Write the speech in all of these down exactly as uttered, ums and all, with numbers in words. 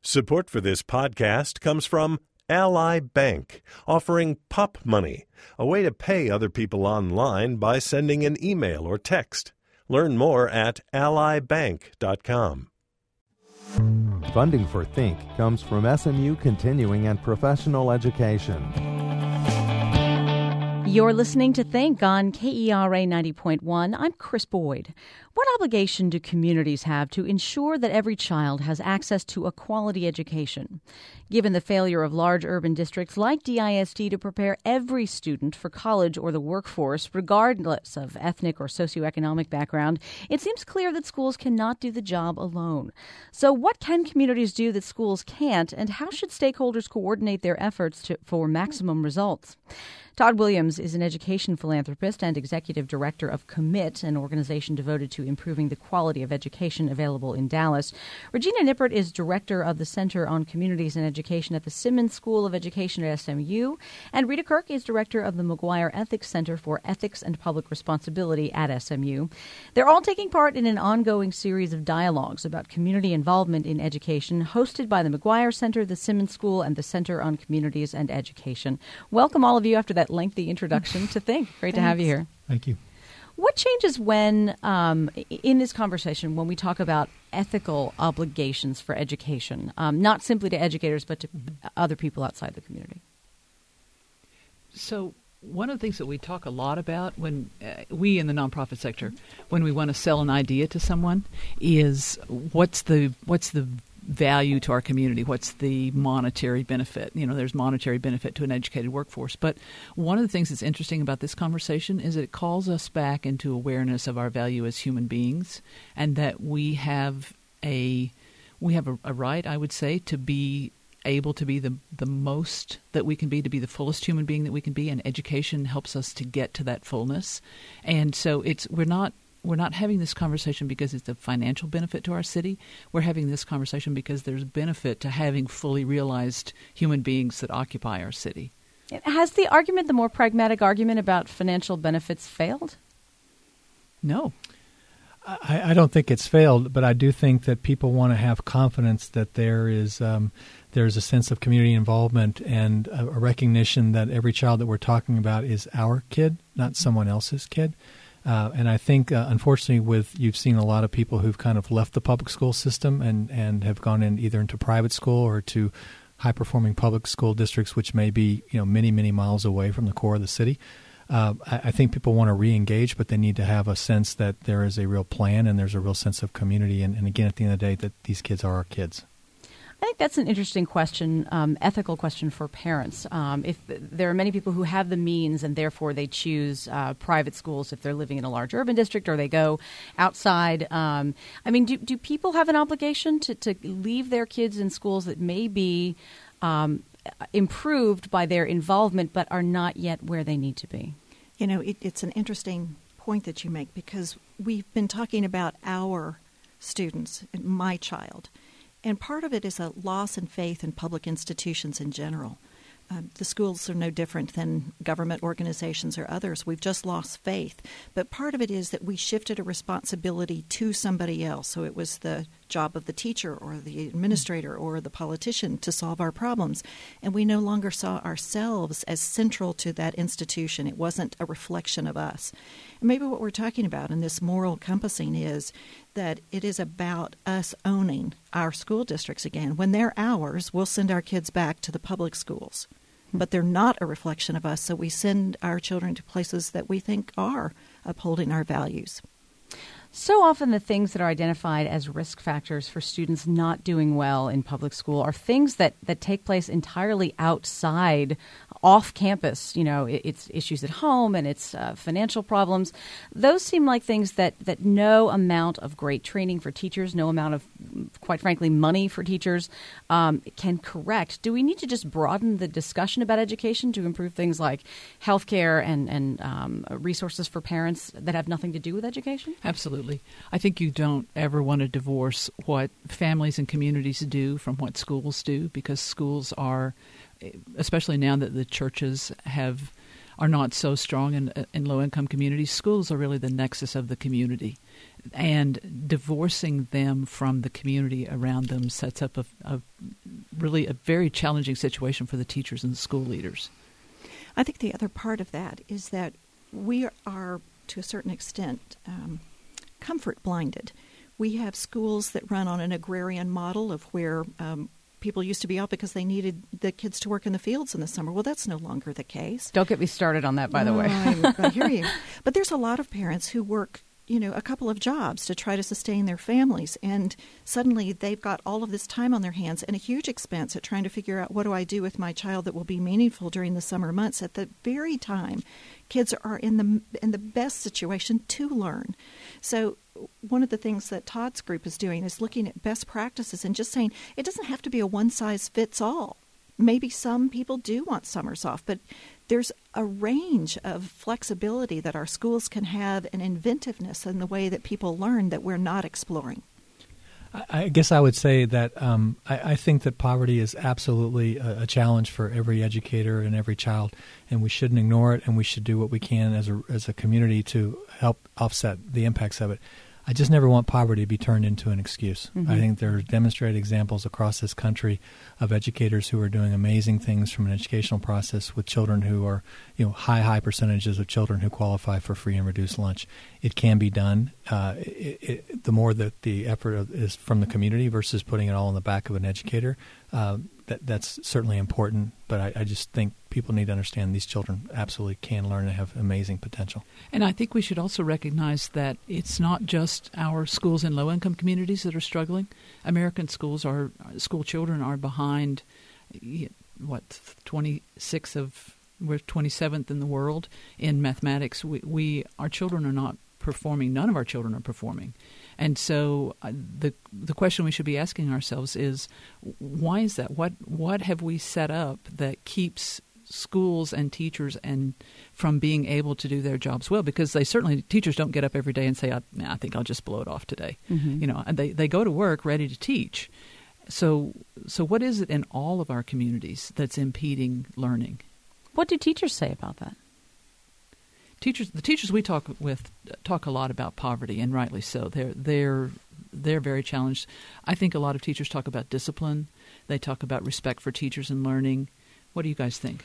Support for this podcast comes from Ally Bank, offering Pop Money, a way to pay other people online by sending an email or text. Learn more at ally bank dot com. Funding for Think comes from S M U Continuing and Professional Education. You're listening to Think on K E R A ninety point one. I'm Chris Boyd. What obligation do communities have to ensure that every child has access to a quality education? Given the failure of large urban districts like D I S D to prepare every student for college or the workforce, regardless of ethnic or socioeconomic background, it seems clear that schools cannot do the job alone. So what can communities do that schools can't, and how should stakeholders coordinate their efforts to, for maximum results? Todd Williams is an education philanthropist and executive director of Commit, an organization devoted to improving the quality of education available in Dallas. Regina Nippert is director of the Center on Communities and Education at the Simmons School of Education at S M U. And Rita Kirk is director of the McGuire Ethics Center for Ethics and Public Responsibility at S M U. They're all taking part in an ongoing series of dialogues about community involvement in education, hosted by the McGuire Center, the Simmons School, and the Center on Communities and Education. Welcome, all of you, after that lengthy introduction to Think. Great to have you here. Thank you. What changes when, um, in this conversation, when we talk about ethical obligations for education, um, not simply to educators, but to other people outside the community? So one of the things that we talk a lot about when uh, we in the nonprofit sector, when we want to sell an idea to someone, is what's the what's the value to our community? What's the monetary benefit? You know, there's monetary benefit to an educated workforce. But one of the things that's interesting about this conversation is it calls us back into awareness of our value as human beings, and that we have a we have a, a right, I would say, to be able to be the the most that we can be, to be the fullest human being that we can be, and education helps us to get to that fullness. And so it's we're not We're not having this conversation because it's a financial benefit to our city. We're having this conversation because there's benefit to having fully realized human beings that occupy our city. Has the argument, the more pragmatic argument about financial benefits, failed? No. I, I don't think it's failed, but I do think that people want to have confidence that there is um, there's a sense of community involvement and a, a recognition that every child that we're talking about is our kid, not someone else's kid. Uh, and I think, uh, unfortunately, with you've seen a lot of people who've kind of left the public school system and, and have gone in either into private school or to high-performing public school districts, which may be you know many, many miles away from the core of the city. Uh, I, I think people want to re-engage, but they need to have a sense that there is a real plan and there's a real sense of community. And, and again, at the end of the day, that these kids are our kids. I think that's an interesting question, um, ethical question for parents. Um, if there are many people who have the means and therefore they choose uh, private schools if they're living in a large urban district, or they go outside. Um, I mean, do, do people have an obligation to, to leave their kids in schools that may be um, improved by their involvement but are not yet where they need to be? You know, it, it's an interesting point that you make, because we've been talking about our students, my child. And part of it is a loss in faith in public institutions in general. Um, the schools are no different than government organizations or others. We've just lost faith. But part of it is that we shifted a responsibility to somebody else. So it was the job of the teacher or the administrator or the politician to solve our problems. And we no longer saw ourselves as central to that institution. It wasn't a reflection of us. And maybe what we're talking about in this moral compassing is that it is about us owning our school districts again. When they're ours, we'll send our kids back to the public schools. But they're not a reflection of us, so we send our children to places that we think are upholding our values. So often the things that are identified as risk factors for students not doing well in public school are things that, that take place entirely outside, off campus. You know, it, it's issues at home and it's uh, financial problems. Those seem like things that, that no amount of great training for teachers, no amount of, quite frankly, money for teachers um, can correct. Do we need to just broaden the discussion about education to improve things like healthcare and, and um, resources for parents that have nothing to do with education? Absolutely. I think you don't ever want to divorce what families and communities do from what schools do, because schools are, especially now that the churches have are not so strong in, in low-income communities, schools are really the nexus of the community. And divorcing them from the community around them sets up a, a really a very challenging situation for the teachers and the school leaders. I think the other part of that is that we are, to a certain extent, um, comfort blinded. We have schools that run on an agrarian model of where um, people used to be out because they needed the kids to work in the fields in the summer. Well, that's no longer the case. Don't get me started on that, by the oh, way. I, I hear you. But there's a lot of parents who work, you know, a couple of jobs to try to sustain their families, and suddenly they've got all of this time on their hands and a huge expense at trying to figure out, what do I do with my child that will be meaningful during the summer months, at the very time kids are in the in the best situation to learn. So one of the things that Todd's group is doing is looking at best practices and just saying it doesn't have to be a one-size-fits-all. Maybe some people do want summers off, but there's a range of flexibility that our schools can have, and inventiveness in the way that people learn that we're not exploring. I guess I would say that um, I, I think that poverty is absolutely a, a challenge for every educator and every child, and we shouldn't ignore it, and we should do what we can as a as a community to help offset the impacts of it. I just never want poverty to be turned into an excuse. Mm-hmm. I think there are demonstrated examples across this country of educators who are doing amazing things from an educational process with children who are, you know, high, high percentages of children who qualify for free and reduced lunch. It can be done. Uh, it, it, the more that the effort is from the community versus putting it all in the back of an educator, uh, that that's certainly important. But I, I just think people need to understand these children absolutely can learn and have amazing potential. And I think we should also recognize that it's not just our schools in low-income communities that are struggling. American schools are school children are behind, what, twenty-six of we're twenty-seventh in the world in mathematics. We, we our children are not performing. None of our children are performing. And so uh, the the question we should be asking ourselves is, why is that? What what have we set up that keeps schools and teachers and from being able to do their jobs well? Because they certainly, teachers don't get up every day and say, I, nah, I think I'll just blow it off today. Mm-hmm. You know, and they, they go to work ready to teach. So so what is it in all of our communities that's impeding learning? What do teachers say about that? Teachers, the teachers we talk with talk a lot about poverty, and rightly so. They're they're they're very challenged. I think a lot of teachers talk about discipline. They talk about respect for teachers and learning. What do you guys think?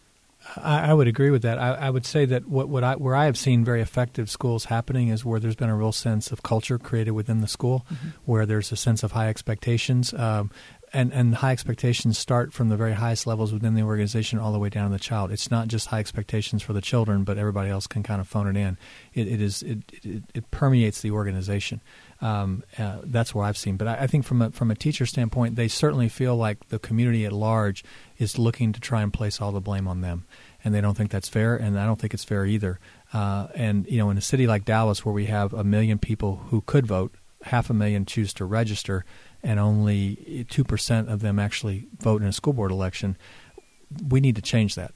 I, I would agree with that. I, I would say that what, what I, where I have seen very effective schools happening is where there's been a real sense of culture created within the school, mm-hmm. where there's a sense of high expectations. Um, And, and high expectations start from the very highest levels within the organization all the way down to the child. It's not just high expectations for the children, but everybody else can kind of phone it in. It, it is it, it, it permeates the organization. Um, uh, that's what I've seen. But I, I think from a, from a teacher standpoint, they certainly feel like the community at large is looking to try and place all the blame on them. And they don't think that's fair, and I don't think it's fair either. Uh, and, you know, in a city like Dallas where we have a million people who could vote, half a million choose to register, and only two percent of them actually vote in a school board election, we need to change that.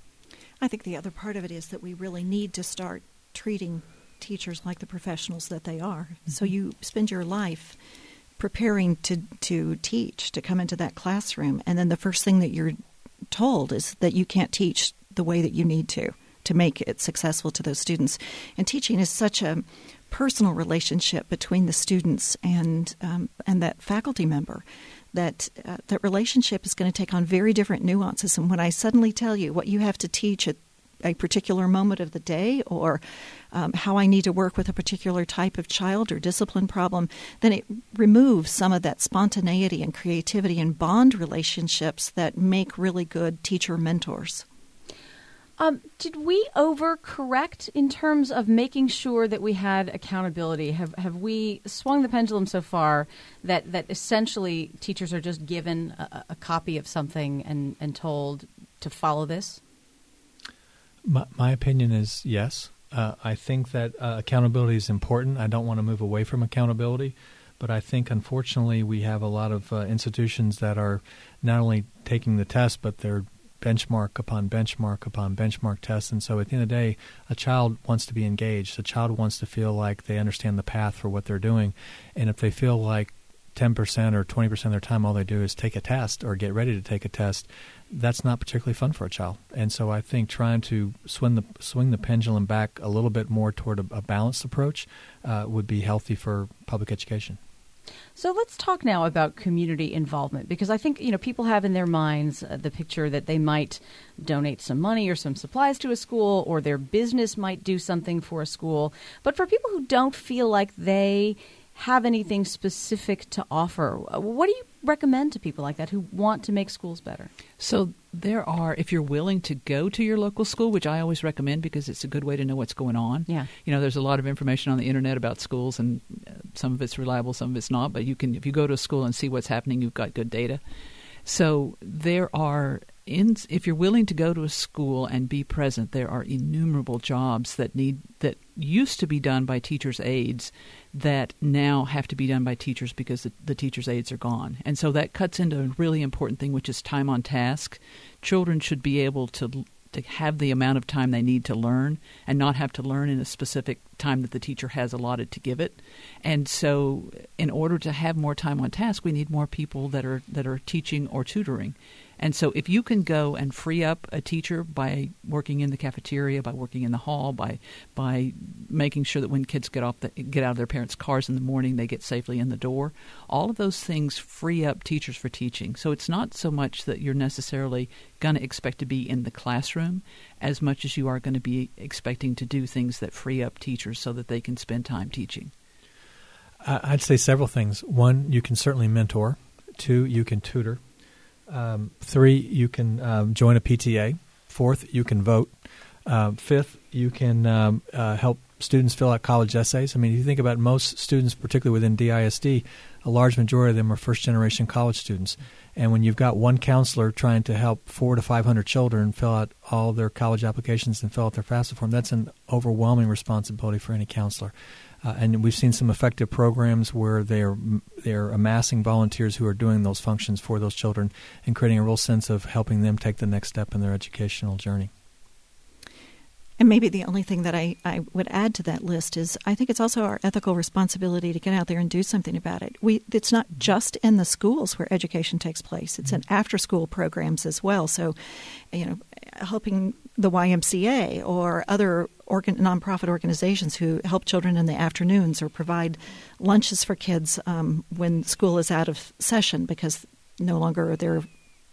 I think the other part of it is that we really need to start treating teachers like the professionals that they are. Mm-hmm. So you spend your life preparing to, to teach, to come into that classroom, and then the first thing that you're told is that you can't teach the way that you need to, to make it successful to those students. And teaching is such a personal relationship between the students and um, and that faculty member, that uh, that relationship is going to take on very different nuances. And when I suddenly tell you what you have to teach at a particular moment of the day, or um, how I need to work with a particular type of child or discipline problem, then it removes some of that spontaneity and creativity and bond relationships that make really good teacher mentors. Um, did we overcorrect in terms of making sure that we had accountability? Have have we swung the pendulum so far that, that essentially teachers are just given a, a copy of something and, and told to follow this? My, my opinion is yes. Uh, I think that uh, accountability is important. I don't want to move away from accountability, but I think unfortunately we have a lot of uh, institutions that are not only taking the test, but they're benchmark upon benchmark upon benchmark tests. And so at the end of the day, a child wants to be engaged. A child wants to feel like they understand the path for what they're doing. And if they feel like ten percent or twenty percent of their time all they do is take a test or get ready to take a test, that's not particularly fun for a child. And so I think trying to swing the swing the pendulum back a little bit more toward a, a balanced approach uh, would be healthy for public education. So let's talk now about community involvement, because I think, you know, people have in their minds uh, the picture that they might donate some money or some supplies to a school, or their business might do something for a school. But for people who don't feel like they have anything specific to offer, what do you recommend to people like that who want to make schools better? So there are, if you're willing to go to your local school, which I always recommend because it's a good way to know what's going on. Yeah. You know, there's a lot of information on the internet about schools, and some of it's reliable, some of it's not. But you can, if you go to a school and see what's happening, you've got good data. So there are, in, if you're willing to go to a school and be present, there are innumerable jobs that need that used to be done by teachers' aides that now have to be done by teachers because the, the teachers' aides are gone. And so that cuts into a really important thing, which is time on task. Children should be able to to have the amount of time they need to learn and not have to learn in a specific time that the teacher has allotted to give it. And so in order to have more time on task, we need more people that are that are teaching or tutoring. And so if you can go and free up a teacher by working in the cafeteria, by working in the hall, by by making sure that when kids get off the, get out of their parents' cars in the morning, they get safely in the door, all of those things free up teachers for teaching. So it's not so much that you're necessarily going to expect to be in the classroom as much as you are going to be expecting to do things that free up teachers so that they can spend time teaching. I'd say several things. One, you can certainly mentor. Two, you can tutor. Um, three, you can um, join a P T A. Fourth, you can vote. Uh, fifth, you can um, uh, help students fill out college essays. I mean, if you think about most students, particularly within D I S D, a large majority of them are first-generation college students. And when you've got one counselor trying to help four to five hundred children fill out all their college applications and fill out their FAFSA form, that's an overwhelming responsibility for any counselor. Uh, and we've seen some effective programs where they're they're amassing volunteers who are doing those functions for those children and creating a real sense of helping them take the next step in their educational journey. And maybe the only thing that I, I would add to that list is I think it's also our ethical responsibility to get out there and do something about it. We It's not just in the schools where education takes place. It's in after-school programs as well. So, you know, helping the Y M C A or other organ, nonprofit organizations who help children in the afternoons or provide lunches for kids um, when school is out of session because no longer are there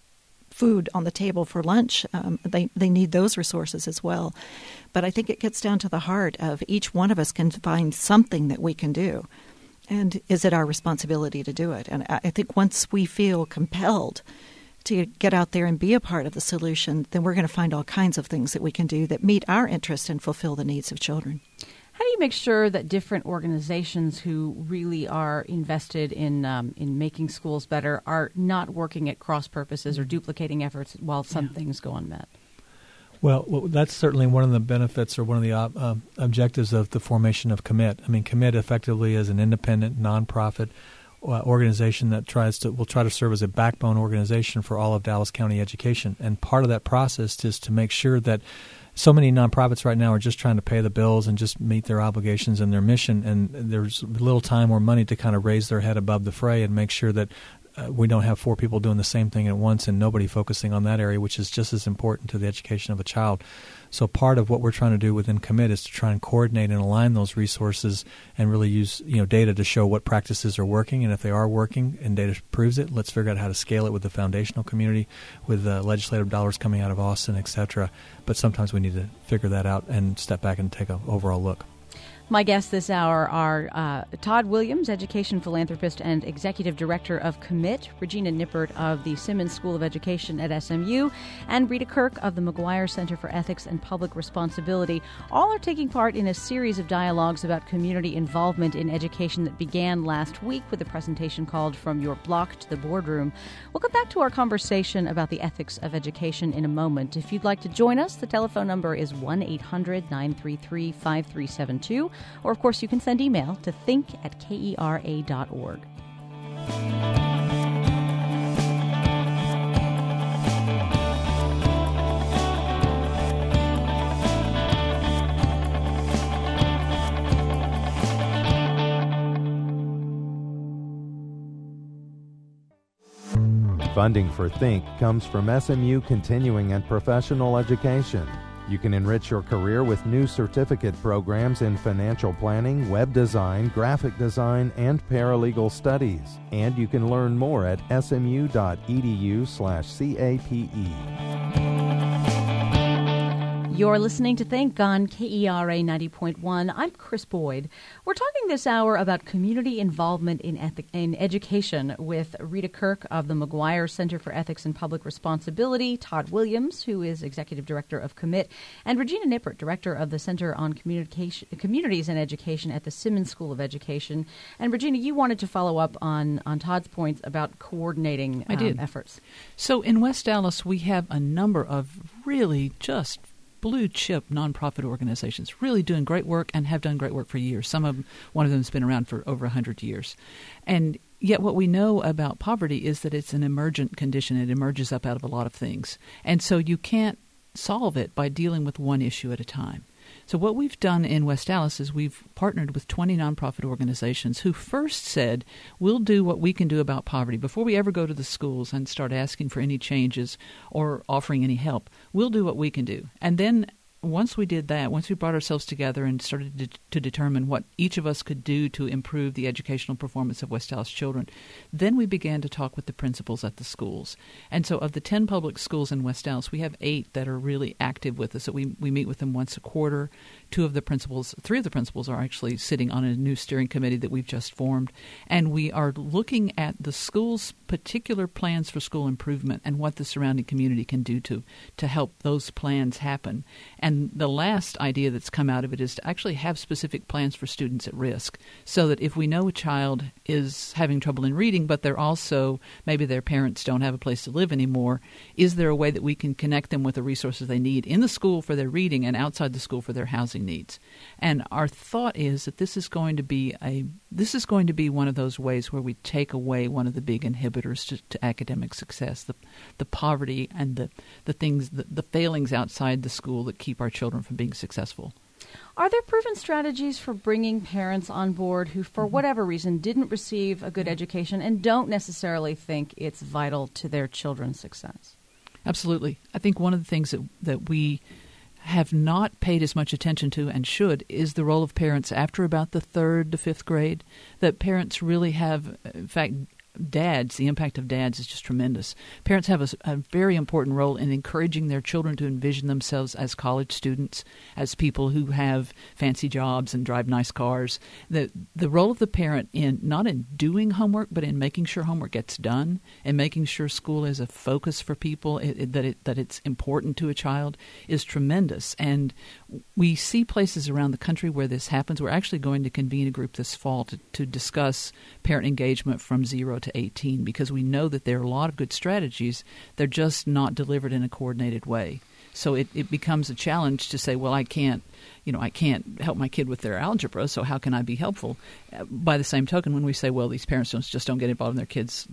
food on the table for lunch. Um, they they need those resources as well. But I think it gets down to the heart of each one of us can find something that we can do. And is it our responsibility to do it? And I think once we feel compelled to get out there and be a part of the solution, then we're going to find all kinds of things that we can do that meet our interest and fulfill the needs of children. How do you make sure that different organizations who really are invested in um, in making schools better are not working at cross purposes or duplicating efforts while some yeah. things go unmet? Well, well, that's certainly one of the benefits or one of the uh, uh, objectives of the formation of Commit. I mean, Commit effectively is an independent, nonprofit uh, organization that tries to will try to serve as a backbone organization for all of Dallas County education. And part of that process is to make sure that so many nonprofits right now are just trying to pay the bills and just meet their obligations and their mission, and there's little time or money to kind of raise their head above the fray and make sure that uh, we don't have four people doing the same thing at once and nobody focusing on that area, which is just as important to the education of a child. So part of what we're trying to do within Commit is to try and coordinate and align those resources and really use you know data to show what practices are working, and if they are working and data proves it, let's figure out how to scale it with the foundational community, with uh, legislative dollars coming out of Austin, et cetera. But sometimes we need to figure that out and step back and take an overall look. My guests this hour are uh, Todd Williams, education philanthropist and executive director of Commit, Regina Nippert of the Simmons School of Education at S M U, and Rita Kirk of the McGuire Center for Ethics and Public Responsibility. All are taking part in a series of dialogues about community involvement in education that began last week with a presentation called From Your Block to the Boardroom. We'll come back to our conversation about the ethics of education in a moment. If you'd like to join us, the telephone number is one eight hundred nine three three five three seven two. Or, of course, you can send email to think at K E R A dot org. Funding for Think comes from S M U Continuing and Professional Education. You can enrich your career with new certificate programs in financial planning, web design, graphic design, and paralegal studies. And you can learn more at smu.edu slash CAPE. You're listening to Think on K E R A ninety point one. I'm Chris Boyd. We're talking this hour about community involvement in, ethic, in education with Rita Kirk of the McGuire Center for Ethics and Public Responsibility, Todd Williams, who is Executive Director of Commit, and Regina Nippert, Director of the Center on Communication, Communities and Education at the Simmons School of Education. And Regina, you wanted to follow up on, on Todd's points about coordinating I did. Um, efforts. So in West Dallas, we have a number of really just blue chip nonprofit organizations really doing great work and have done great work for years. Some of them, one of them has been around for over one hundred years. And yet what we know about poverty is that it's an emergent condition. It emerges up out of a lot of things. And so you can't solve it by dealing with one issue at a time. So what we've done in West Dallas is we've partnered with twenty nonprofit organizations who first said, we'll do what we can do about poverty. Before we ever go to the schools and start asking for any changes or offering any help, we'll do what we can do. And then once we did that, once we brought ourselves together and started to, to determine what each of us could do to improve the educational performance of West Dallas children, then we began to talk with the principals at the schools. And so of the ten public schools in West Dallas, we have eight that are really active with us. So we, we meet with them once a quarter. Two of the principals, three of the principals are actually sitting on a new steering committee that we've just formed. And we are looking at the school's particular plans for school improvement and what the surrounding community can do to, to help those plans happen. And And the last idea that's come out of it is to actually have specific plans for students at risk, so that if we know a child is having trouble in reading, but they're also, maybe their parents don't have a place to live anymore, is there a way that we can connect them with the resources they need in the school for their reading and outside the school for their housing needs? And our thought is that this is going to be a this is going to be one of those ways where we take away one of the big inhibitors to, to academic success, the the poverty and the, the things, the, the failings outside the school that keep our children from being successful. Are there proven strategies for bringing parents on board who, for Mm-hmm. whatever reason, didn't receive a good education and don't necessarily think it's vital to their children's success? Absolutely. I think one of the things that, that we have not paid as much attention to and should is the role of parents after about the third to fifth grade, that parents really have, in fact, dads, the impact of dads is just tremendous. Parents have a, a very important role in encouraging their children to envision themselves as college students, as people who have fancy jobs and drive nice cars. The the role of the parent in not in doing homework, but in making sure homework gets done and making sure school is a focus for people, it, it, that it that it's important to a child, is tremendous. And we see places around the country where this happens. We're actually going to convene a group this fall to, to discuss parent engagement from zero to eighteen, because we know that there are a lot of good strategies. They're just not delivered in a coordinated way. So it, it becomes a challenge to say, well, I can't, you know, I can't help my kid with their algebra, so how can I be helpful? By the same token, when we say, well, these parents don't, just don't get involved in their kids'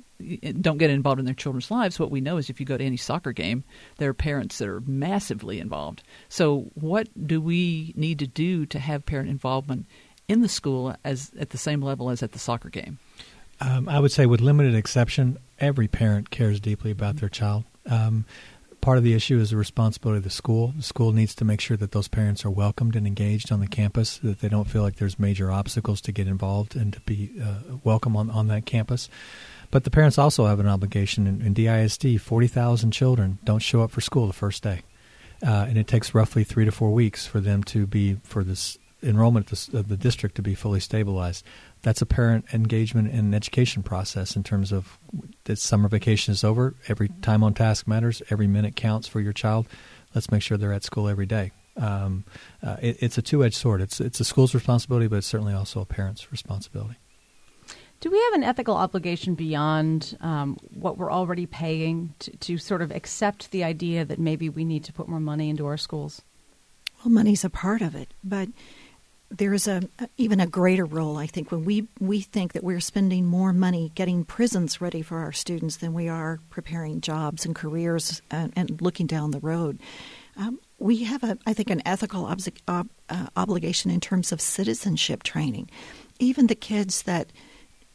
don't get involved in their children's lives, what we know is if you go to any soccer game, there are parents that are massively involved. So what do we need to do to have parent involvement in the school as at the same level as at the soccer game? Um, I would say with limited exception, every parent cares deeply about their child. Um, part of the issue is the responsibility of the school. The school needs to make sure that those parents are welcomed and engaged on the campus, that they don't feel like there's major obstacles to get involved and to be uh, welcome on, on that campus. But the parents also have an obligation. In, in D I S D, forty thousand children don't show up for school the first day. Uh, and it takes roughly three to four weeks for them to be, for this enrollment of the district to be fully stabilized. That's a parent engagement and education process in terms of that summer vacation is over. Every time on task matters. Every minute counts for your child. Let's make sure they're at school every day. Um, uh, it, it's a two-edged sword. It's it's a school's responsibility, but it's certainly also a parent's responsibility. Do we have an ethical obligation beyond um, what we're already paying to, to sort of accept the idea that maybe we need to put more money into our schools? Well, money's a part of it, but there is a even a greater role, I think, when we, we think that we're spending more money getting prisons ready for our students than we are preparing jobs and careers and, and looking down the road. Um, we have, a, I think, an ethical ob- ob- uh, obligation in terms of citizenship training. Even the kids that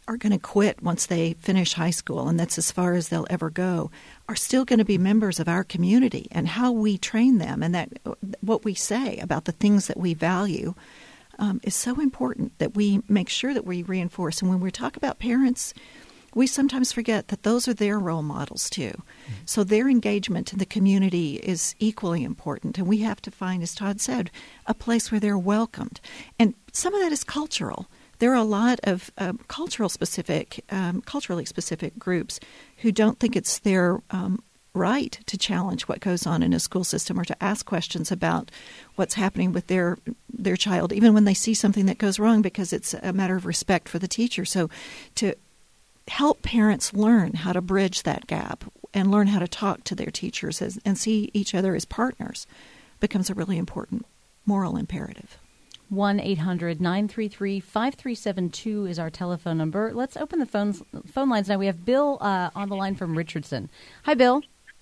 are going to quit once they finish high school, and that's as far as they'll ever go, are still going to be members of our community, and how we train them and that what we say about the things that we value um, is so important that we make sure that we reinforce. And when we talk about parents, we sometimes forget that those are their role models too. Mm-hmm. So their engagement in the community is equally important, and we have to find, as Todd said, a place where they're welcomed. And some of that is cultural. There are a lot of um, cultural specific, um, culturally specific groups who don't think it's their um, right to challenge what goes on in a school system or to ask questions about what's happening with their their child, even when they see something that goes wrong, because it's a matter of respect for the teacher. So to help parents learn how to bridge that gap and learn how to talk to their teachers as, and see each other as partners becomes a really important moral imperative. one eight hundred nine three three five three seven two is our telephone number. Let's open the phones, phone lines now. We have Bill uh, on the line from Richardson. Hi, Bill.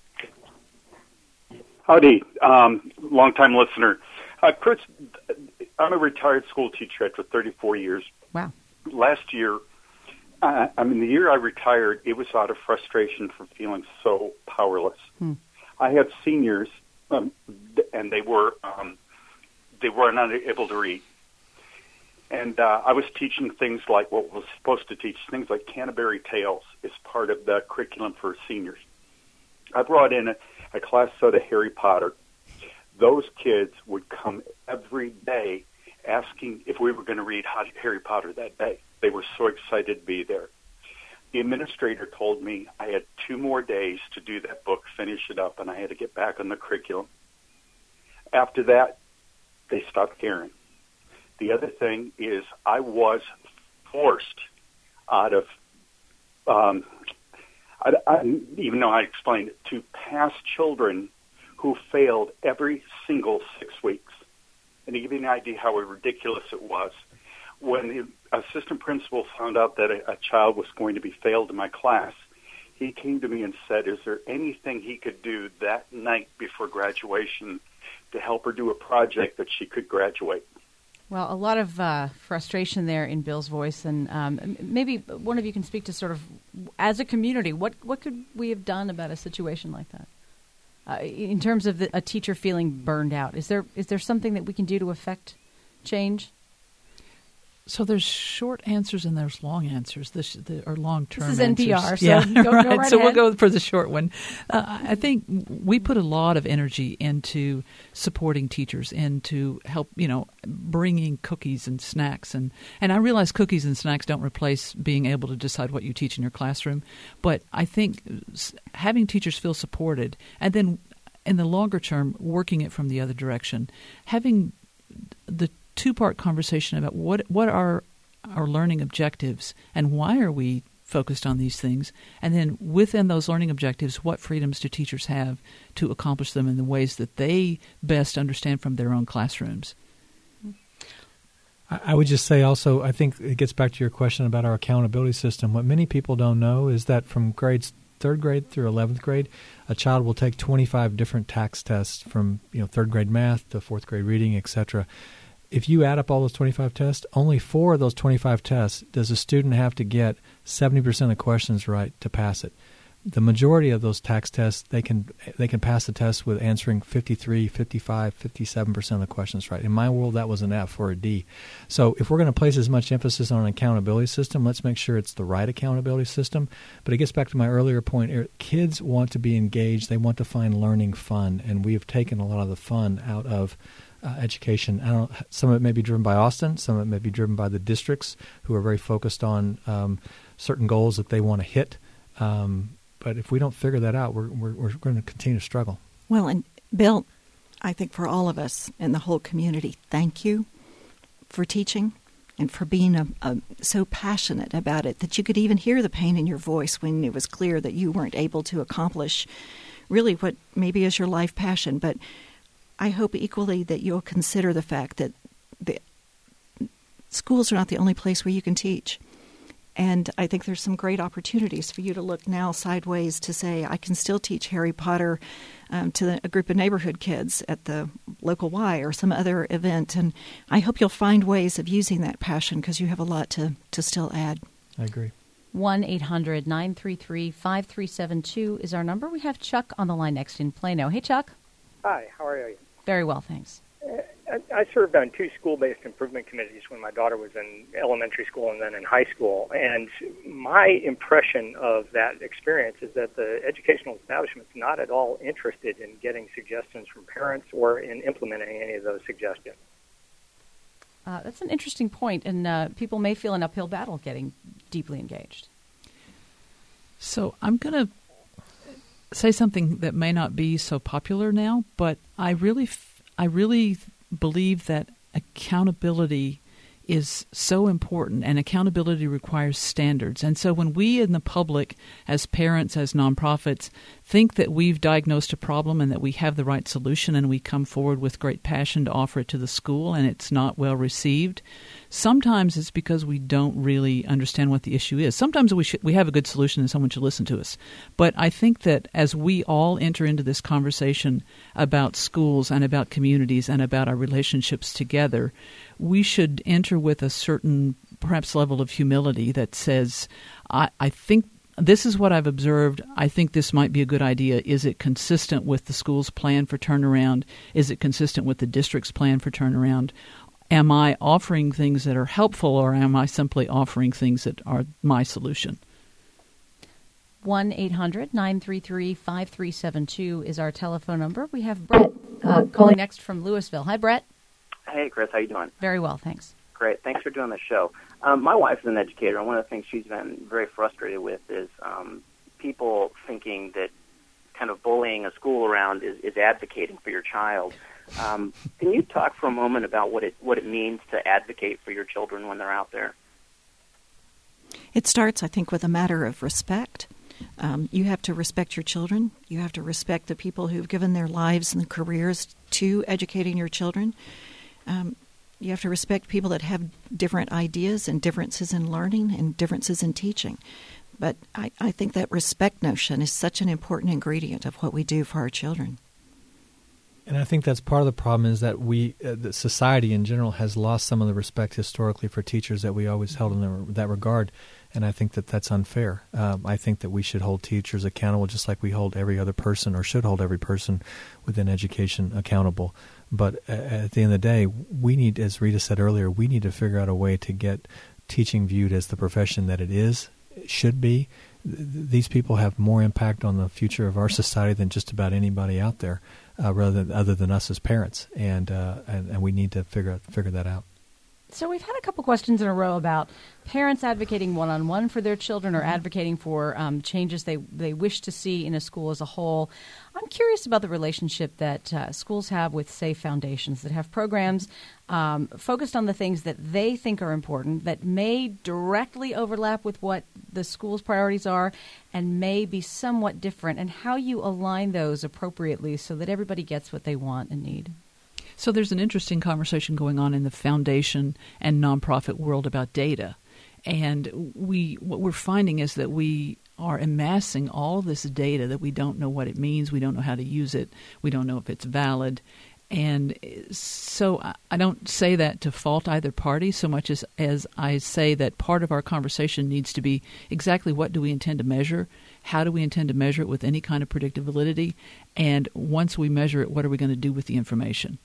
Howdy, um, long-time listener. Uh, Chris, I'm a retired school teacher after thirty-four years. Wow. Last year, uh, I mean, the year I retired, it was out of frustration for feeling so powerless. Hmm. I had seniors, um, and they were... Um, They were not able to read. And uh, I was teaching things like what was supposed to teach, things like Canterbury Tales is part of the curriculum for seniors. I brought in a, a class set of Harry Potter. Those kids would come every day asking if we were going to read Harry Potter that day. They were so excited to be there. The administrator told me I had two more days to do that book, finish it up, and I had to get back on the curriculum. After that, they stopped caring. The other thing is I was forced out of, um, I, I, even though I explained it, to pass children who failed every single six weeks. And to give you an idea how ridiculous it was, when the assistant principal found out that a, a child was going to be failed in my class, he came to me and said, is there anything he could do that night before graduation to help her do a project that she could graduate? Well, a lot of uh, frustration there in Bill's voice, and um, maybe one of you can speak to sort of, as a community, what what could we have done about a situation like that? Uh, in terms of the, a teacher feeling burned out, is there is there something that we can do to affect change? So there's short answers and there's long answers, this, the, or long-term answers. This is N P R, answers. so yeah, go, right. go right So ahead. we'll go for the short one. Uh, I think we put a lot of energy into supporting teachers and to help, you know, bringing cookies and snacks. And, and I realize cookies and snacks don't replace being able to decide what you teach in your classroom, but I think having teachers feel supported and then in the longer term, working it from the other direction, having the two-part conversation about what what are our learning objectives and why are we focused on these things, and then within those learning objectives, what freedoms do teachers have to accomplish them in the ways that they best understand from their own classrooms. I would just say also, I think it gets back to your question about our accountability system. What many people don't know is that from grades third grade through eleventh grade, a child will take twenty-five different tax tests from you know third grade math to fourth grade reading, et cetera. If you add up all those twenty-five tests, only four of those twenty-five tests does a student have to get seventy percent of questions right to pass it. The majority of those tax tests, they can they can pass the test with answering fifty-three, fifty-five, fifty-seven percent of the questions right. In my world, that was an F or a D. So if we're going to place as much emphasis on an accountability system, let's make sure it's the right accountability system. But it gets back to my earlier point. Kids want to be engaged. They want to find learning fun, and we have taken a lot of the fun out of Uh, education. I don't. Some of it may be driven by Austin. Some of it may be driven by the districts who are very focused on um, certain goals that they want to hit. Um, but if we don't figure that out, we're we're, we're going to continue to struggle. Well, and Bill, I think for all of us and the whole community, thank you for teaching and for being a, a, so passionate about it that you could even hear the pain in your voice when it was clear that you weren't able to accomplish really what maybe is your life passion, but I hope equally that you'll consider the fact that the schools are not the only place where you can teach. And I think there's some great opportunities for you to look now sideways to say, I can still teach Harry Potter um, to the, a group of neighborhood kids at the local Y or some other event. And I hope you'll find ways of using that passion because you have a lot to, to still add. I agree. one eight hundred nine three three five three seven two is our number. We have Chuck on the line next in Plano. Hey, Chuck. Hi, how are you? Very well, thanks. I, I served on two school-based improvement committees when my daughter was in elementary school and then in high school. And my impression of that experience is that the educational establishment's not at all interested in getting suggestions from parents or in implementing any of those suggestions. Uh, that's an interesting point, and uh, people may feel an uphill battle getting deeply engaged. So I'm going to say something that may not be so popular now, but I really, f- I really believe that accountability is so important, and accountability requires standards. And so when we in the public, as parents, as nonprofits, think that we've diagnosed a problem and that we have the right solution and we come forward with great passion to offer it to the school and it's not well received, sometimes it's because we don't really understand what the issue is. Sometimes we should, we have a good solution and someone should listen to us. But I think that as we all enter into this conversation about schools and about communities and about our relationships together, we should enter with a certain, perhaps, level of humility that says, I, I think this is what I've observed. I think this might be a good idea. Is it consistent with the school's plan for turnaround? Is it consistent with the district's plan for turnaround? Am I offering things that are helpful, or am I simply offering things that are my solution? one eight hundred nine three three five three seven two is our telephone number. We have Brett uh, calling next from Louisville. Hi, Brett. Hey, Chris. How you doing? Very well, thanks. Great. Thanks for doing the show. Um, my wife's an educator, and one of the things she's been very frustrated with is um, people thinking that kind of bullying a school around is, is advocating for your child. Um, can you talk for a moment about what it what it means to advocate for your children when they're out there? It starts, I think, with a matter of respect. Um, you have to respect your children. You have to respect the people who've given their lives and careers to educating your children. Um, you have to respect people that have different ideas and differences in learning and differences in teaching. But I, I think that respect notion is such an important ingredient of what we do for our children. And I think that's part of the problem is that we, uh, the society in general, has lost some of the respect historically for teachers that we always held in the, that regard. And I think that that's unfair. Um, I think that we should hold teachers accountable just like we hold every other person, or should hold every person within education accountable. But uh, at the end of the day, we need, as Rita said earlier, we need to figure out a way to get teaching viewed as the profession that it is, it should be. These people have more impact on the future of our society than just about anybody out there, uh, rather than, other than us as parents, and, uh, and and we need to figure out, figure that out. So we've had a couple questions in a row about parents advocating one-on-one for their children or advocating for um, changes they, they wish to see in a school as a whole. I'm curious about the relationship that uh, schools have with, say, foundations that have programs um, focused on the things that they think are important, that may directly overlap with what the school's priorities are and may be somewhat different, and how you align those appropriately so that everybody gets what they want and need. So there's an interesting conversation going on in the foundation and nonprofit world about data. And we what we're finding is that we are amassing all this data that we don't know what it means, we don't know how to use it, we don't know if it's valid. And so I don't say that to fault either party so much as, as I say that part of our conversation needs to be exactly what do we intend to measure, how do we intend to measure it with any kind of predictive validity, and once we measure it, what are we going to do with the information?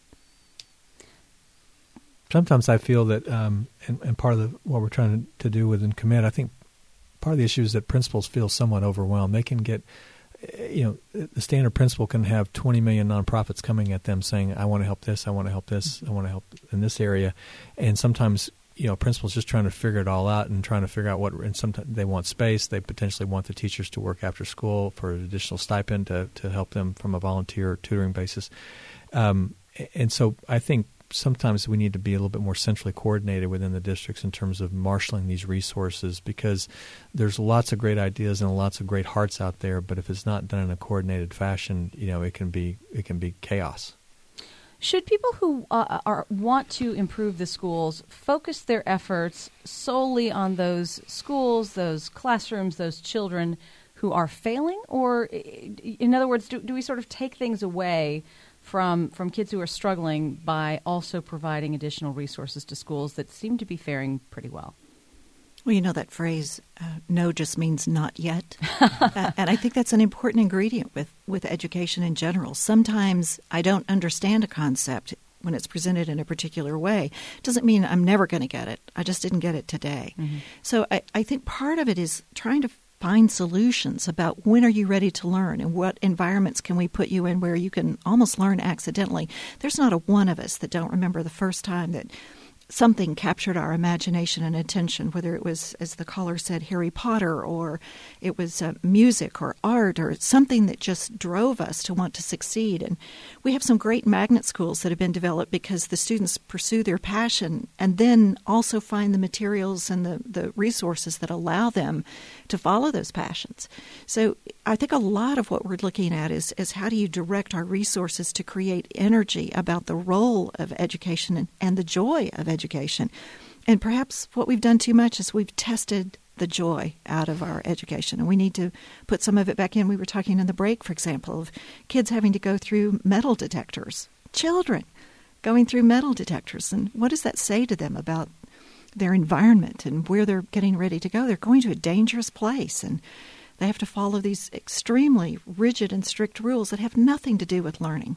Sometimes I feel that, um, and, and part of the, what we're trying to, to do within Commit, I think part of the issue is that principals feel somewhat overwhelmed. They can get, you know, the standard principal can have twenty million nonprofits coming at them saying, I want to help this, I want to help this, I want to help in this area. And sometimes, you know, principals just trying to figure it all out and trying to figure out what, and sometimes they want space. They potentially want the teachers to work after school for an additional stipend to, to help them from a volunteer tutoring basis. Um, and so I think sometimes we need to be a little bit more centrally coordinated within the districts in terms of marshaling these resources, because there's lots of great ideas and lots of great hearts out there, but if it's not done in a coordinated fashion, you know, it can be it can be chaos. Should people who uh, are want to improve the schools focus their efforts solely on those schools, those classrooms, those children who are failing? Or, in other words, do, do we sort of take things away from from kids who are struggling by also providing additional resources to schools that seem to be faring pretty well? Well, you know that phrase, uh, no just means not yet. uh, and I think that's an important ingredient with, with education in general. Sometimes I don't understand a concept when it's presented in a particular way. It doesn't mean I'm never going to get it. I just didn't get it today. Mm-hmm. So I, I think part of it is trying to find solutions about when are you ready to learn and what environments can we put you in where you can almost learn accidentally. There's not a one of us that don't remember the first time that something captured our imagination and attention, whether it was, as the caller said, Harry Potter, or it was uh, music or art or something that just drove us to want to succeed. And we have some great magnet schools that have been developed because the students pursue their passion and then also find the materials and the, the resources that allow them to follow those passions. So I think a lot of what we're looking at is, is how do you direct our resources to create energy about the role of education and, and the joy of education. Education. And perhaps what we've done too much is we've tested the joy out of our education, and we need to put some of it back in. We were talking in the break, for example, of kids having to go through metal detectors, children going through metal detectors, and what does that say to them about their environment and where they're getting ready to go? They're going to a dangerous place, and they have to follow these extremely rigid and strict rules that have nothing to do with learning.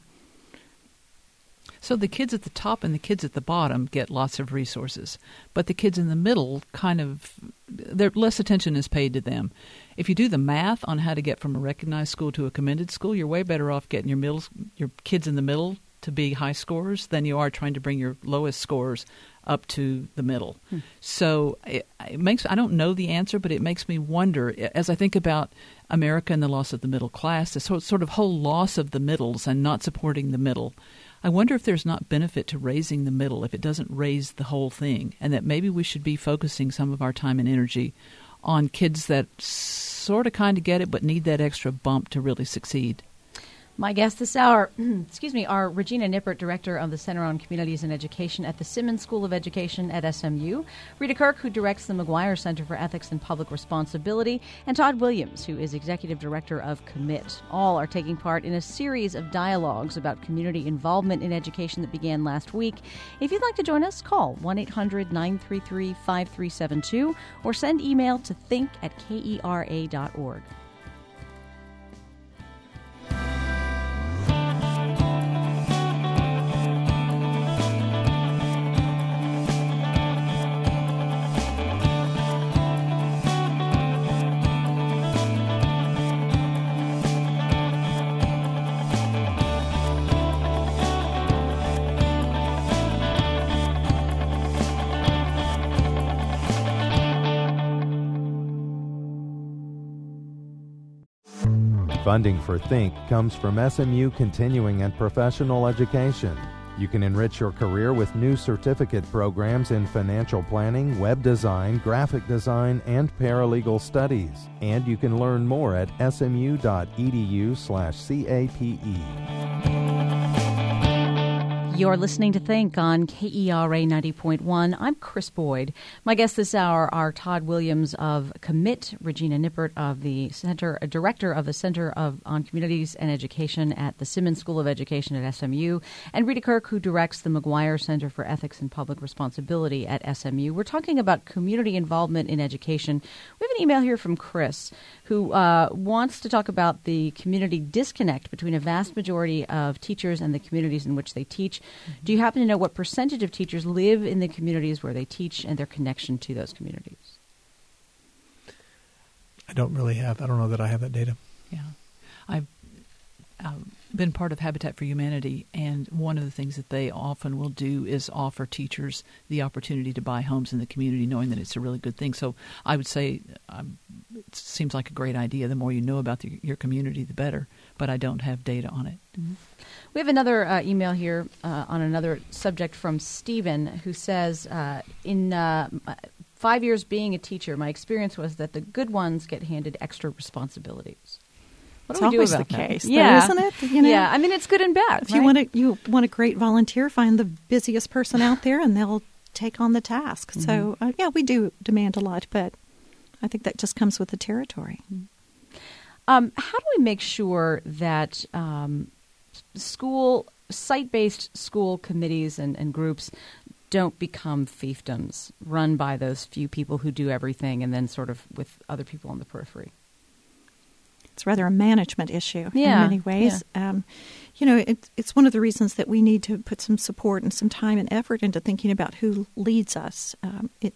So the kids at the top and the kids at the bottom get lots of resources, but the kids in the middle kind of, there less attention is paid to them. If you do the math on how to get from a recognized school to a commended school, you're way better off getting your middle, your kids in the middle to be high scorers than you are trying to bring your lowest scores up to the middle. Hmm. So it, it makes, I don't know the answer, but it makes me wonder, as I think about America and the loss of the middle class, this sort of whole loss of the middles and not supporting the middle, I wonder if there's not benefit to raising the middle if it doesn't raise the whole thing, and that maybe we should be focusing some of our time and energy on kids that sort of kind of get it but need that extra bump to really succeed. My guest this hour, excuse me, are Regina Nippert, Director of the Center on Communities and Education at the Simmons School of Education at S M U, Rita Kirk, who directs the McGuire Center for Ethics and Public Responsibility, and Todd Williams, who is Executive Director of Commit. All are taking part in a series of dialogues about community involvement in education that began last week. If you'd like to join us, call one eight hundred nine three three five three seven two or send email to think at kera dot org. Funding for Think comes from S M U Continuing and Professional Education. You can enrich your career with new certificate programs in financial planning, web design, graphic design, and paralegal studies. And you can learn more at smu.edu slash CAPE. You're listening to Think on K E R A ninety point one. I'm Chris Boyd. My guests this hour are Todd Williams of Commit, Regina Nippert of the Center, uh, Director of the Center of on Communities and Education at the Simmons School of Education at S M U, and Rita Kirk, who directs the McGuire Center for Ethics and Public Responsibility at S M U. We're talking about community involvement in education. We have an email here from Chris, who uh, wants to talk about the community disconnect between a vast majority of teachers and the communities in which they teach. Do you happen to know what percentage of teachers live in the communities where they teach and their connection to those communities? I don't really have, I don't know that I have that data. Yeah. I've um, been part of Habitat for Humanity, and one of the things that they often will do is offer teachers the opportunity to buy homes in the community, knowing that it's a really good thing. So I would say um, it seems like a great idea. The more you know about the, your community, the better, but I don't have data on it. Mm-hmm. We have another uh, email here uh, on another subject from Stephen, who says, uh, in uh, five years being a teacher, my experience was that the good ones get handed extra responsibilities. What it's do we always do about the that? case, yeah. though, isn't it? You know, yeah, I mean, it's good and bad. If right? you want a, you want a great volunteer, find the busiest person out there, and they'll take on the task. Mm-hmm. So, uh, yeah, we do demand a lot, but I think that just comes with the territory. Um, how do we make sure that um, school, site-based school committees and, and groups don't become fiefdoms run by those few people who do everything and then sort of with other people on the periphery. It's rather a management issue yeah, in many ways. Yeah. Um, you know, it, it's one of the reasons that we need to put some support and some time and effort into thinking about who leads us. Um, it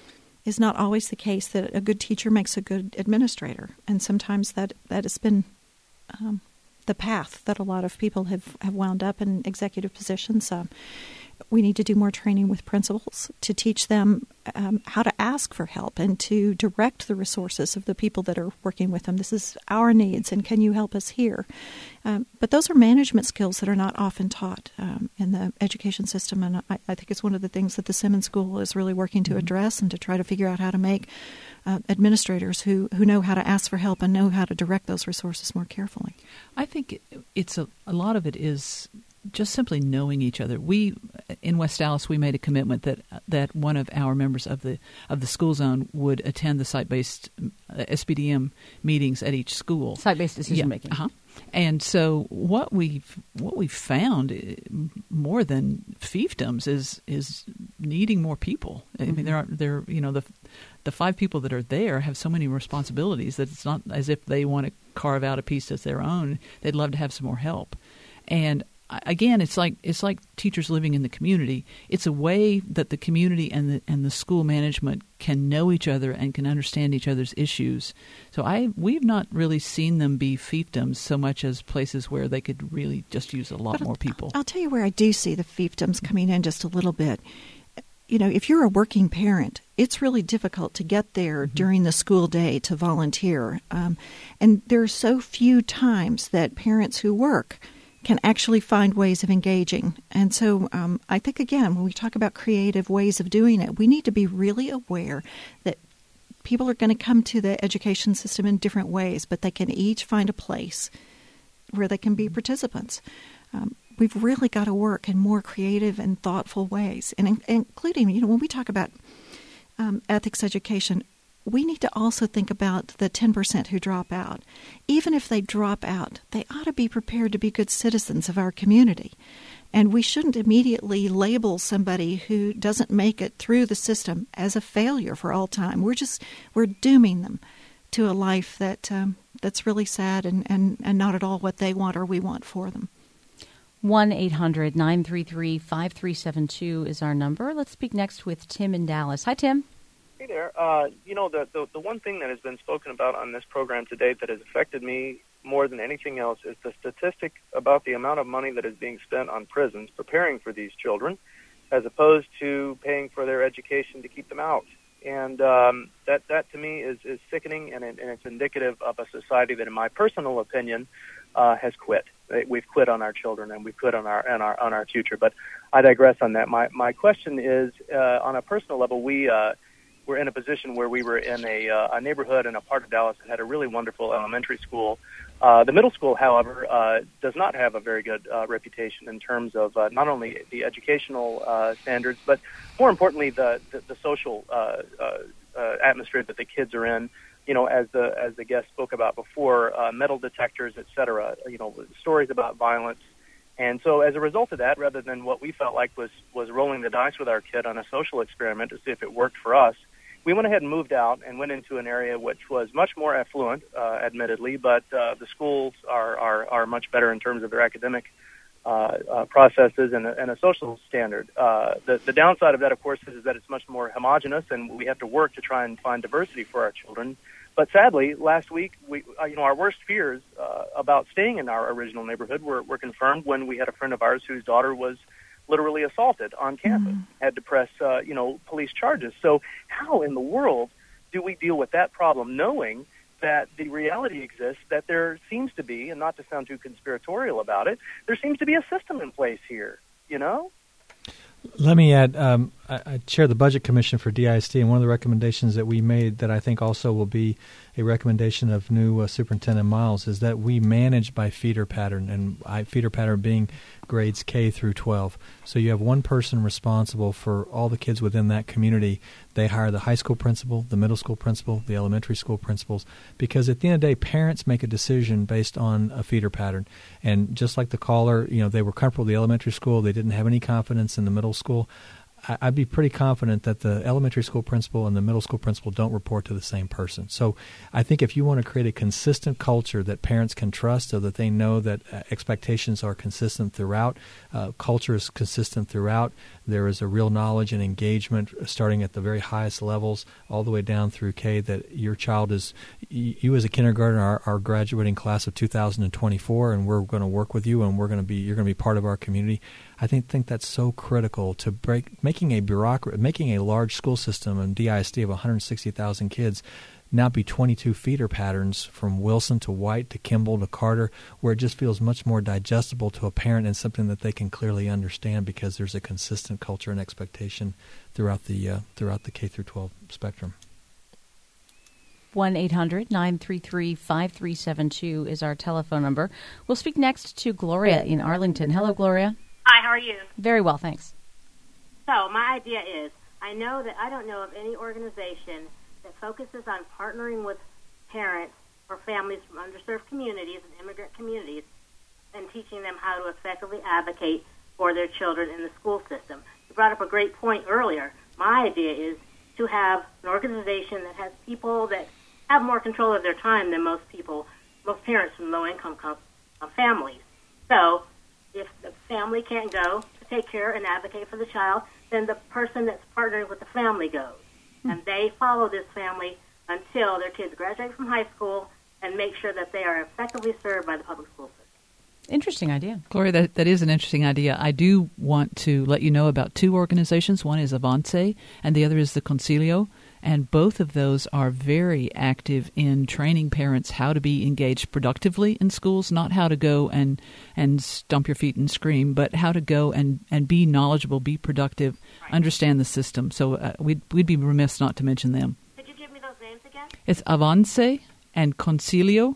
is not always the case that a good teacher makes a good administrator, and sometimes that, that has been um, the path that a lot of people have, have wound up in executive positions. Um, we need to do more training with principals to teach them um, how to ask for help and to direct the resources of the people that are working with them. This is our needs, and can you help us here? Um, but those are management skills that are not often taught um, in the education system, and I, I think it's one of the things that the Simmons School is really working to address and to try to figure out how to make uh, administrators who, who know how to ask for help and know how to direct those resources more carefully. I think it's a, a lot of it is just simply knowing each other. We in West Dallas, we made a commitment that that one of our members of the of the school zone would attend the site-based uh, S B D M meetings at each school. Site-based decision yeah. making. Uh-huh. And so what we've what we've found more than fiefdoms is is needing more people. I mean, there are there you know the the five people that are there have so many responsibilities that it's not as if they want to carve out a piece as their own. They'd love to have some more help. And again, it's like it's like teachers living in the community. It's a way that the community and the and the school management can know each other and can understand each other's issues. So I we've not really seen them be fiefdoms so much as places where they could really just use a lot but more people. I'll tell you where I do see the fiefdoms coming in just a little bit. You know, if you're a working parent, it's really difficult to get there mm-hmm. during the school day to volunteer. Um, and there are so few times that parents who work can actually find ways of engaging. And so um, I think, again, when we talk about creative ways of doing it, we need to be really aware that people are going to come to the education system in different ways, but they can each find a place where they can be participants. Um, we've really got to work in more creative and thoughtful ways, and in, including, you know, when we talk about um, ethics education, we need to also think about the ten percent who drop out. Even if they drop out, they ought to be prepared to be good citizens of our community. And we shouldn't immediately label somebody who doesn't make it through the system as a failure for all time. We're just, we're dooming them to a life that um, that's really sad and, and, and not at all what they want or we want for them. one eight hundred nine three three five three seven two is our number. Let's speak next with Tim in Dallas. Hi, Tim. Hey there. Uh, you know, the, the the one thing that has been spoken about on this program today that has affected me more than anything else is the statistic about the amount of money that is being spent on prisons preparing for these children as opposed to paying for their education to keep them out. And um, that, that to me is, is sickening, and, it, and it's indicative of a society that, in my personal opinion, uh, has quit. We've quit on our children, and we've quit on our on our on our future. But I digress on that. My my question is, uh, on a personal level, we uh, were in a position where we were in a, uh, a neighborhood in a part of Dallas that had a really wonderful elementary school. Uh, the middle school, however, uh, does not have a very good uh, reputation in terms of uh, not only the educational uh, standards, but more importantly, the the, the social uh, uh, uh, atmosphere that the kids are in. You know, as the as the guest spoke about before, uh, metal detectors, et cetera. You know, stories about violence. And so as a result of that, rather than what we felt like was, was rolling the dice with our kid on a social experiment to see if it worked for us, we went ahead and moved out and went into an area which was much more affluent, uh, admittedly, but uh, the schools are, are, are much better in terms of their academic uh, uh, processes and a, and a social standard. Uh, the, the downside of that, of course, is, is that it's much more homogenous, and we have to work to try and find diversity for our children. But sadly, last week, we, uh, you know, our worst fears uh, about staying in our original neighborhood were, were confirmed when we had a friend of ours whose daughter was literally assaulted on campus, mm. had to press, uh, you know, police charges. So how in the world do we deal with that problem, knowing that the reality exists that there seems to be, and not to sound too conspiratorial about it, there seems to be a system in place here, you know? Let me add, um, I, I chair the Budget Commission for D I S T, and one of the recommendations that we made that I think also will be a recommendation of new uh, Superintendent Miles is that we manage by feeder pattern, and I, feeder pattern being grades K through twelve. So you have one person responsible for all the kids within that community. They hire the high school principal, the middle school principal, the elementary school principals, because at the end of the day, parents make a decision based on a feeder pattern. And just like the caller, you know, they were comfortable with the elementary school, they didn't have any confidence in the middle school. I, I'd be pretty confident that the elementary school principal and the middle school principal don't report to the same person. So I think if you want to create a consistent culture that parents can trust so that they know that uh, expectations are consistent throughout, uh, culture is consistent throughout, there is a real knowledge and engagement starting at the very highest levels all the way down through K, that your child is, you as a kindergartner are, are graduating class of two thousand twenty-four, and we're going to work with you, and we're going to be, you're going to be part of our community. I think think that's so critical to break, making a bureaucracy, making a large school system and D I S D of one hundred sixty thousand kids now be twenty-two feeder patterns from Wilson to White to Kimball to Carter, where it just feels much more digestible to a parent and something that they can clearly understand because there's a consistent culture and expectation throughout the uh, throughout the K through twelve spectrum. one eight hundred nine three three five three seven two is our telephone number. We'll speak next to Gloria in Arlington. Hello, Gloria. Hi, how are you? Very well, thanks. So my idea is, I know that I don't know of any organization that focuses on partnering with parents or families from underserved communities and immigrant communities and teaching them how to effectively advocate for their children in the school system. You brought up a great point earlier. My idea is to have an organization that has people that have more control of their time than most people, most parents from low-income com- families. So if the family can't go to take care and advocate for the child, then the person that's partnering with the family goes. And they follow this family until their kids graduate from high school and make sure that they are effectively served by the public school system. Interesting idea. Gloria, that, that is an interesting idea. I do want to let you know about two organizations. One is Avance, and the other is the Concilio. And both of those are very active in training parents how to be engaged productively in schools, not how to go and, and stomp your feet and scream, but how to go and, and be knowledgeable, be productive, right. Understand the system. So uh, we'd, we'd be remiss not to mention them. Could you give me those names again? It's Avance and Concilio.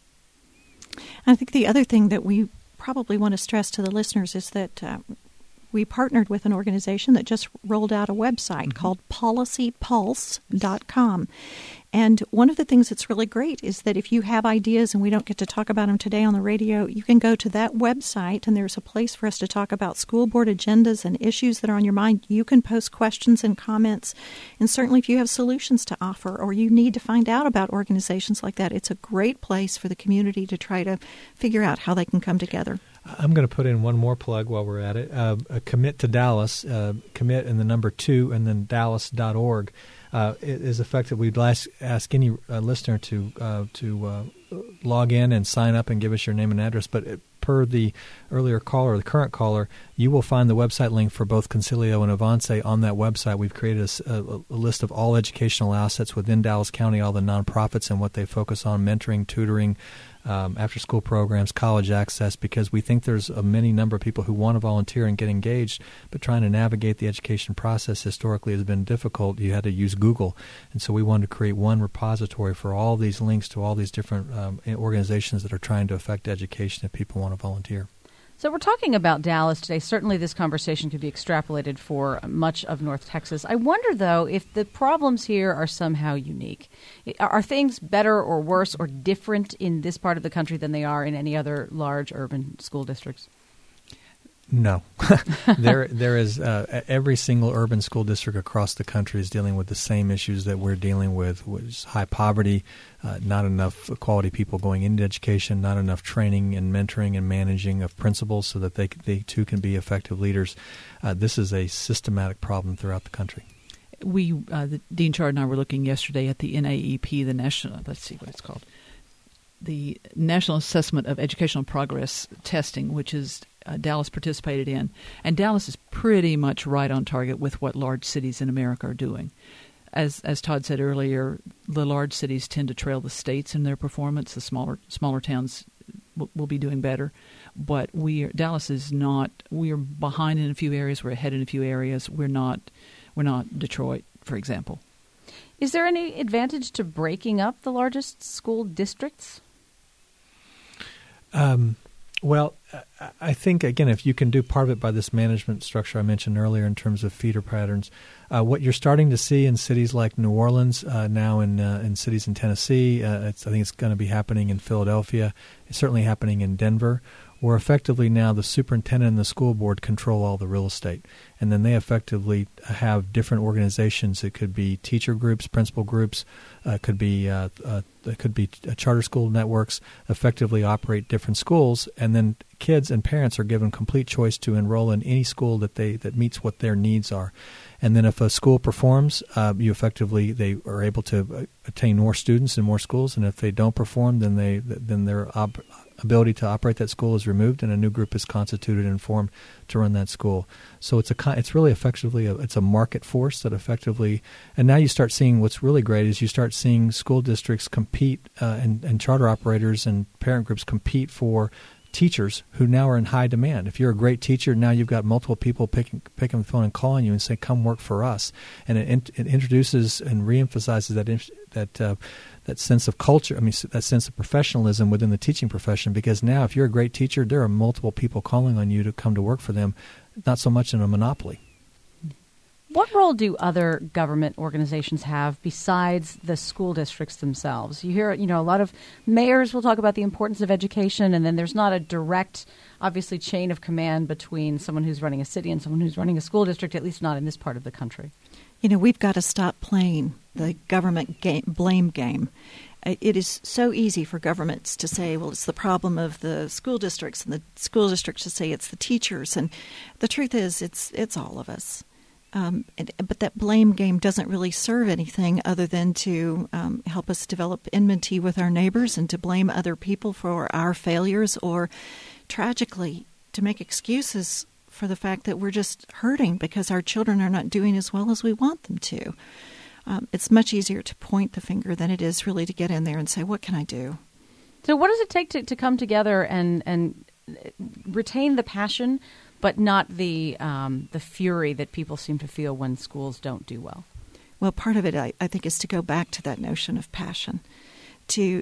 I think the other thing that we probably want to stress to the listeners is that uh, we partnered with an organization that just rolled out a website mm-hmm. called policy pulse dot com. And one of the things that's really great is that if you have ideas and we don't get to talk about them today on the radio, you can go to that website and there's a place for us to talk about school board agendas and issues that are on your mind. You can post questions and comments. And certainly if you have solutions to offer or you need to find out about organizations like that, it's a great place for the community to try to figure out how they can come together. I'm going to put in one more plug while we're at it. Uh, a commit to Dallas, uh, commit and the number two, and then dallas dot org uh, is effective. We'd ask, ask any uh, listener to uh, to uh, log in and sign up and give us your name and address. But it, per the earlier caller, the current caller, you will find the website link for both Concilio and Avance on that website. We've created a, a, a list of all educational assets within Dallas County, all the nonprofits and what they focus on, mentoring, tutoring, Um, after-school programs, college access, because we think there's a many number of people who want to volunteer and get engaged, but trying to navigate the education process historically has been difficult. You had to use Google. And so we wanted to create one repository for all these links to all these different um, organizations that are trying to affect education if people want to volunteer. So we're talking about Dallas today. Certainly this conversation could be extrapolated for much of North Texas. I wonder, though, if the problems here are somehow unique. Are things better or worse or different in this part of the country than they are in any other large urban school districts? No. there, there is uh, every single urban school district across the country is dealing with the same issues that we're dealing with, which is high poverty, uh, not enough quality people going into education, not enough training and mentoring and managing of principals so that they they too can be effective leaders. Uh, this is a systematic problem throughout the country. We, uh, the, Dean Chard and I were looking yesterday at the N A E P, the national. Let's see what it's called, the National Assessment of Educational Progress Testing, which is. Uh, Dallas participated in, and Dallas is pretty much right on target with what large cities in America are doing. As as Todd said earlier, the large cities tend to trail the states in their performance. The smaller smaller towns w- will be doing better, but we are, Dallas is not. We are behind in a few areas. We're ahead in a few areas. We're not. We're not Detroit, for example. Is there any advantage to breaking up the largest school districts? Um. Well, I think, again, if you can do part of it by this management structure I mentioned earlier in terms of feeder patterns, uh, what you're starting to see in cities like New Orleans, uh, now in uh, in cities in Tennessee, uh, it's, I think it's going to be happening in Philadelphia, it's certainly happening in Denver, where effectively now the superintendent and the school board control all the real estate. And then they effectively have different organizations. It could be teacher groups, principal groups, uh, could be uh, uh, it could be charter school networks, effectively operate different schools, and then kids and parents are given complete choice to enroll in any school that they that meets what their needs are. And then if a school performs, uh, you effectively they are able to attain more students in more schools. And if they don't perform, then they then their op- ability to operate that school is removed, and a new group is constituted and formed to run that school. So it's a it's really effectively a, it's a market force that effectively. And now you start seeing what's really great is you start seeing school districts compete uh, and, and charter operators and parent groups compete for teachers who now are in high demand. If you're a great teacher, now you've got multiple people picking picking the phone and calling you and saying, "Come work for us." And it, it introduces and reemphasizes that that uh, that sense of culture. I mean, that sense of professionalism within the teaching profession. Because now, if you're a great teacher, there are multiple people calling on you to come to work for them. Not so much in a monopoly. What role do other government organizations have besides the school districts themselves? You hear, you know, a lot of mayors will talk about the importance of education, and then there's not a direct, obviously, chain of command between someone who's running a city and someone who's running a school district, at least not in this part of the country. You know, we've got to stop playing the government game, blame game. It is so easy for governments to say, well, it's the problem of the school districts, and the school districts to say it's the teachers. And the truth is, it's it's all of us. Um, and, but that blame game doesn't really serve anything other than to um, help us develop enmity with our neighbors and to blame other people for our failures, or tragically to make excuses for the fact that we're just hurting because our children are not doing as well as we want them to. Um, it's much easier to point the finger than it is really to get in there and say, what can I do? So what does it take to, to come together and, and retain the passion, but not the um, the fury that people seem to feel when schools don't do well? Well, part of it, I, I think, is to go back to that notion of passion, to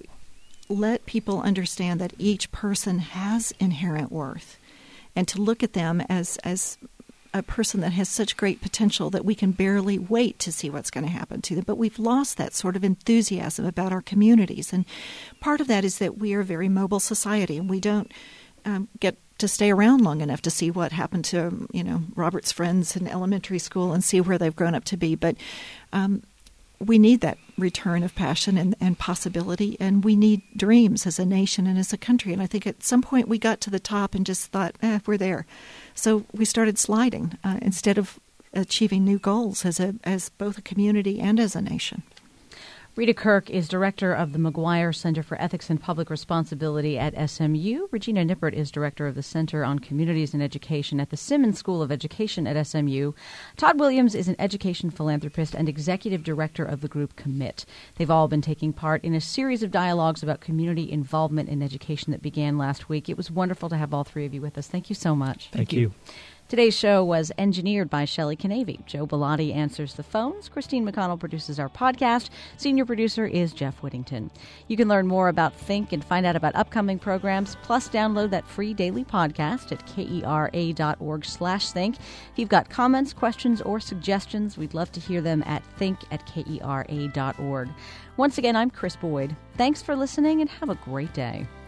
let people understand that each person has inherent worth, and to look at them as as a person that has such great potential that we can barely wait to see what's going to happen to them. But we've lost that sort of enthusiasm about our communities. And part of that is that we are a very mobile society, and we don't um, get to stay around long enough to see what happened to, you know, Robert's friends in elementary school and see where they've grown up to be. But um, we need that return of passion and, and possibility, and we need dreams as a nation and as a country. And I think at some point we got to the top and just thought, eh, we're there. So we started sliding uh, instead of achieving new goals as a as both a community and as a nation. Rita Kirk is director of the McGuire Center for Ethics and Public Responsibility at S M U. Regina Nippert is director of the Center on Communities and Education at the Simmons School of Education at S M U. Todd Williams is an education philanthropist and executive director of the group Commit. They've all been taking part in a series of dialogues about community involvement in education that began last week. It was wonderful to have all three of you with us. Thank you so much. Thank, Thank you. you. Today's show was engineered by Shelley Canavy. Joe Bellotti answers the phones. Christine McConnell produces our podcast. Senior producer is Jeff Whittington. You can learn more about Think and find out about upcoming programs, plus download that free daily podcast at kera.org slash think. If you've got comments, questions, or suggestions, we'd love to hear them at think at kera dot org. Once again, I'm Chris Boyd. Thanks for listening and have a great day.